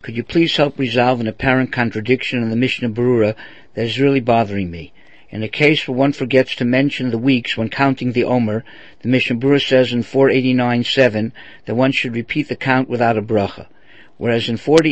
Could you please help resolve an apparent contradiction in the Mishnah Berurah that is really bothering me? In a case where one forgets to mention the weeks when counting the Omer, the Mishnah Berurah says in 489.7 that one should repeat the count without a bracha. Whereas in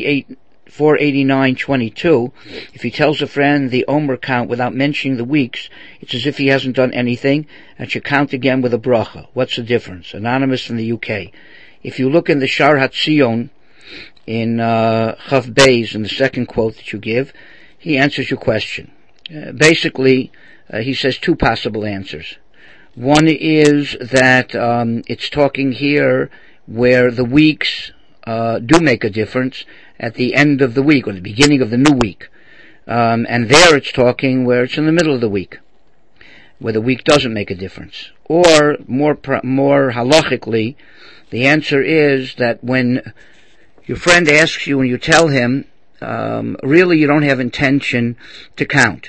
489.22, if he tells a friend the Omer count without mentioning the weeks, it's as if he hasn't done anything and should count again with a bracha. What's the difference? Anonymous from the UK. If you look in the Shar HaTzion, in Chav Beis, in the second quote that you give, he answers your question. Basically, he says two possible answers. One is that it's talking here where the weeks do make a difference at the end of the week or the beginning of the new week, and there it's talking where it's in the middle of the week, where the week doesn't make a difference. Or more halachically, the answer is that when your friend asks you and you tell him, really you don't have intention to count.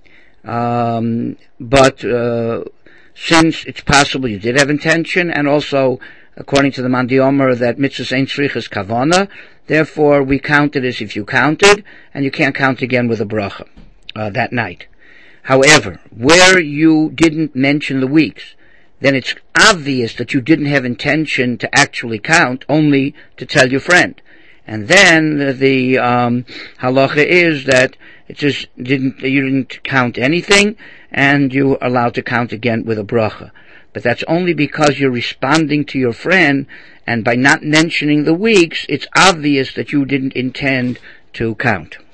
But since it's possible you did have intention, and also according to the Mandi Omer that mitzvahs ein tzrichas kavana, therefore we count it as if you counted, and you can't count again with a bracha that night. However, where you didn't mention the weeks, then it's obvious that you didn't have intention to actually count, only to tell your friend. And then the halacha is that it just you didn't count anything, and you're allowed to count again with a bracha. But that's only because you're responding to your friend, and by not mentioning the weeks, it's obvious that you didn't intend to count.